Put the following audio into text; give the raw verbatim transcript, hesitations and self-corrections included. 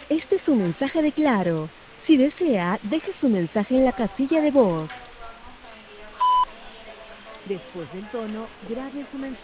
Este es un mensaje de Claro. Si desea, deje su mensaje en la casilla de voz. Después del tono, grabe su mensaje.